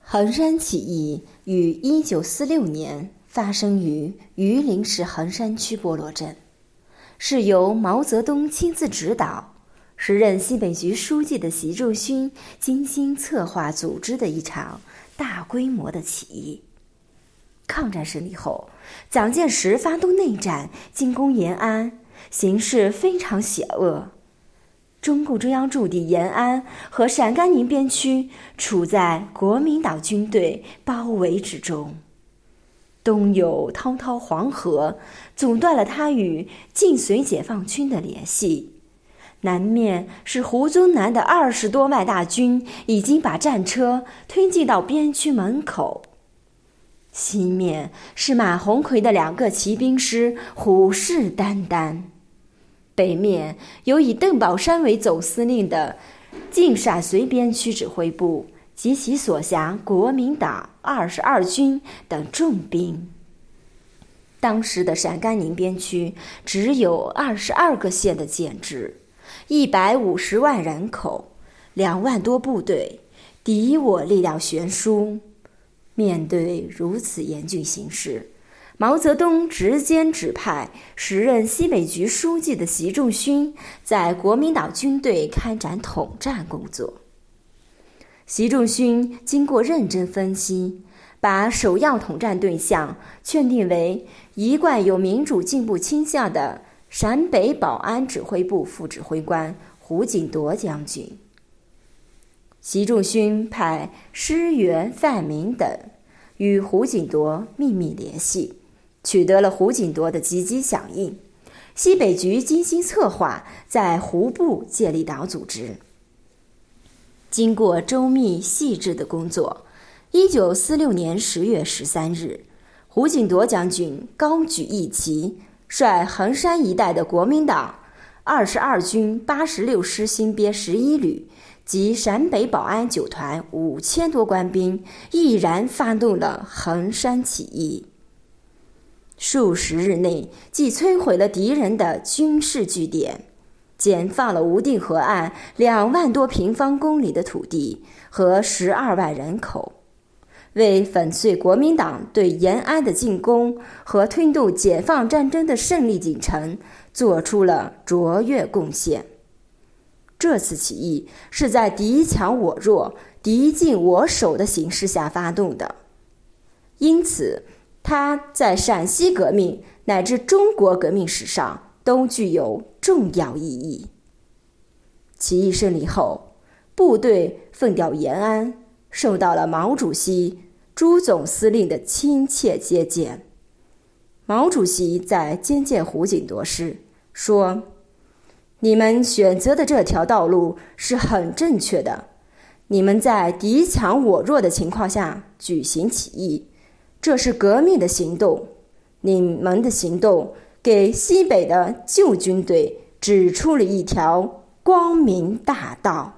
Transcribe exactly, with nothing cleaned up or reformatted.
衡山起义于一九四六年发生于榆林市衡山区波罗镇，是由毛泽东亲自指导，时任西北局书记的习仲勋精心策划组织的一场大规模的起义。抗战胜利后，蒋介石发动内战，进攻延安，形势非常险恶。中共中央驻地延安和陕甘宁边区处在国民党军队包围之中，东有滔滔黄河，阻断了他与晋绥解放军的联系；南面是胡宗南的二十多万大军已经把战车推进到边区门口；西面是马鸿逵的两个骑兵师虎视眈眈；北面有以邓宝山为总司令的晋陕绥边区指挥部及其所辖国民党二十二军等重兵。当时的陕甘宁边区只有二十二个县的建制，一百五十万人口，两万多部队，敌我力量悬殊。面对如此严峻形势，毛泽东直接指派时任西北局书记的习仲勋在国民党军队开展统战工作。习仲勋经过认真分析，把首要统战对象确定为一贯有民主进步倾向的陕北保安指挥部副指挥官胡锦铎将军。习仲勋派施源、范明等与胡锦铎秘密联系，取得了胡锦铎的积极响应。西北局精心策划，在湖部建立党组织。经过周密细致的工作，一九四六年十月十三日，胡锦铎将军高举义旗，率衡山一带的国民党二十二军八十六师新编十一旅及陕北保安九团五千多官兵，毅然发动了衡山起义。数十日内，既摧毁了敌人的军事据点，解放了无定河岸两万多平方公里的土地和十二万人口，为粉碎国民党对延安的进攻和推动解放战争的胜利进程做出了卓越贡献。这次起义是在敌强我弱、敌进我守的形势下发动的，因此它在陕西革命乃至中国革命史上都具有重要意义。起义胜利后，部队奉调延安，受到了毛主席、朱总司令的亲切接见。毛主席在接见胡锦铎时说：“你们选择的这条道路是很正确的，你们在敌强我弱的情况下举行起义，这是革命的行动，你们的行动给西北的旧军队指出了一条光明大道。”